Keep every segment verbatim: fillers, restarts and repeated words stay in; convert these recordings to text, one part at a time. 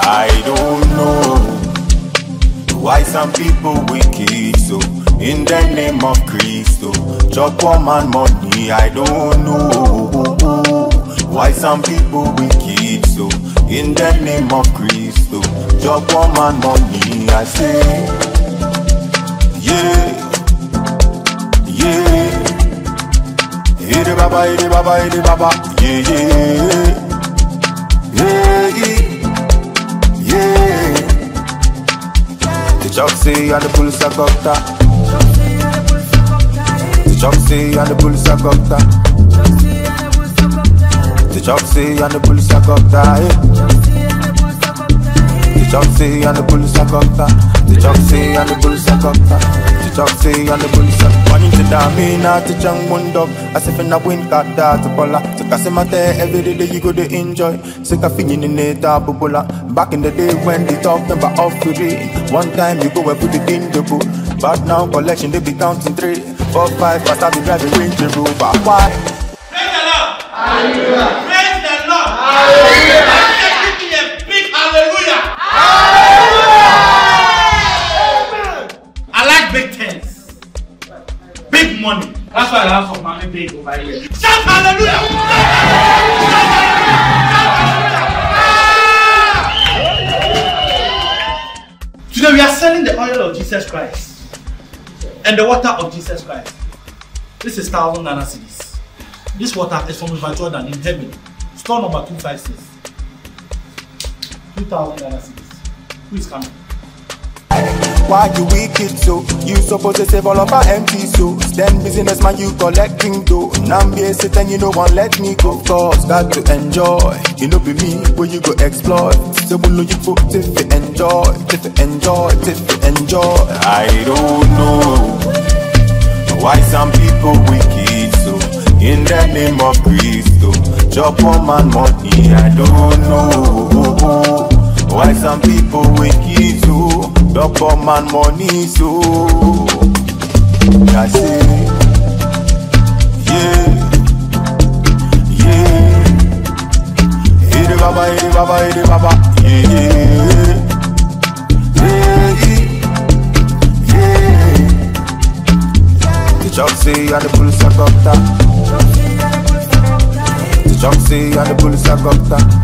I don't know why some people wicked so. In the name of Christo, chop one man money. I don't know why some people wicked so. In the name of Christo, chop one man money. I say, yeah, yeah. Hey the baba, hey the baba, hey the baba, yeah, yeah, yeah, yeah. The chop say and the police are got that. The chop say and the police are got that. The chop say and the police are got that. The chop say and the police are got that. The chop say and the police are got that. The chop say and the police are one into the mina to jang one dog. As if in a wind got that to pola. So Casemate every day you go to enjoy. Sick of feeling in it bubula. Back in the day when they talked about offering. One time you go and put it in the book. But now collection they be counting three, four, five, but I be driving Range Rover. Why? Praise the Lord! Hallelujah! Praise the Lord! Hallelujah! Let's give me a big hallelujah! Hallelujah! I like big things, big money. That's why I have some money big over here. Shout hallelujah! Shout hallelujah! Today we are selling the oil of Jesus Christ. And the water of Jesus Christ. This is thousand Ghana cedis. This water is from River Jordan in heaven. Store number two five six. Two thousand Ghana cedis. Who is coming? Why you wicked so? You supposed to save all of our empty souls. Then businessman you collecting dough. Now be a Satan you no one let me go. Of course, got to enjoy. You know be me where you go exploit. So we know you put if you enjoy, if you enjoy, if you enjoy. I don't know why some people wicked so. In the name of Christo, chop one man money. I don't know why some people wicked so. Chop one man money so. I say, yeah, yeah. Hey the baba, hey the baba, hey the baba, yeah, yeah, yeah, yeah. The chop say and the police are got that. The chop say and the police are got that.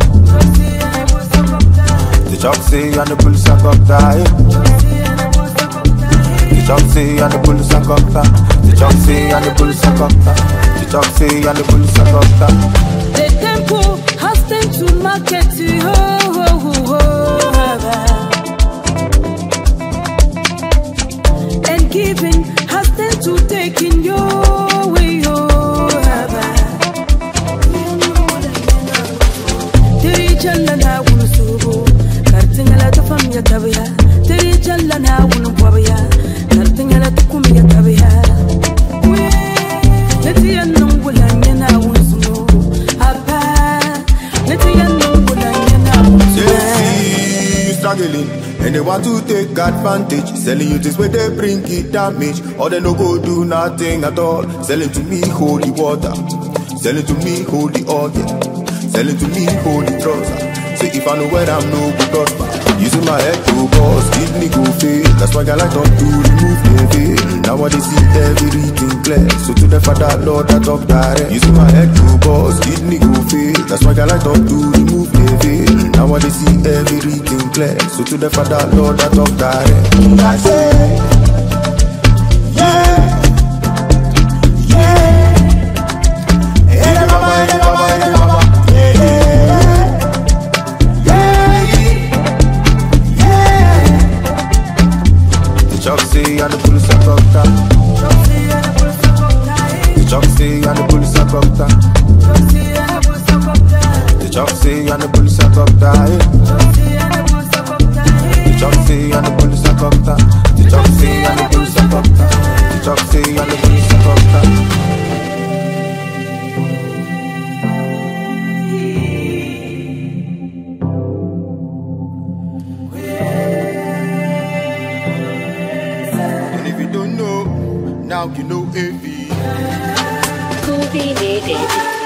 The chop say and the police are got that. The chop say and the police are got that. The chop say and the police are got that. The chop say and the police are got that. The temple has turned to market to ho ho ho ho. And giving has turned to taking your way ho. Teri chalana wunu subo, kartingala to famya tabya. Teri chalana wunu kwabya, kartingala to kumya tabya. Leti yanungula nyana wunu apa. Leti yanungula nyana wunu. You struggling and they want to take advantage. Selling you this way they bring it damage. Or they no go do nothing at all. Selling to me holy water. Selling to me holy oil. Selling to me holy trouser. Say if I know where I'm no good prosper. Using my head to boss, kidney go fail. That's why I like up to remove the veil. Now I see everything clear. So to the Father Lord I talk direct. Using my head to boss, kidney go fail. That's why I like up to remove the veil. Now I see everything clear. So to the Father Lord I talk direct. I say, yeah, yeah. Hey the baba, hey the baba, hey the baba. And the police are got that. The chop say and the police are got that. The chop say and the police are got that. The chop say and the police are got that. The chop say and the police are got that. The chop say and the police are got that. Now you know if he Cool be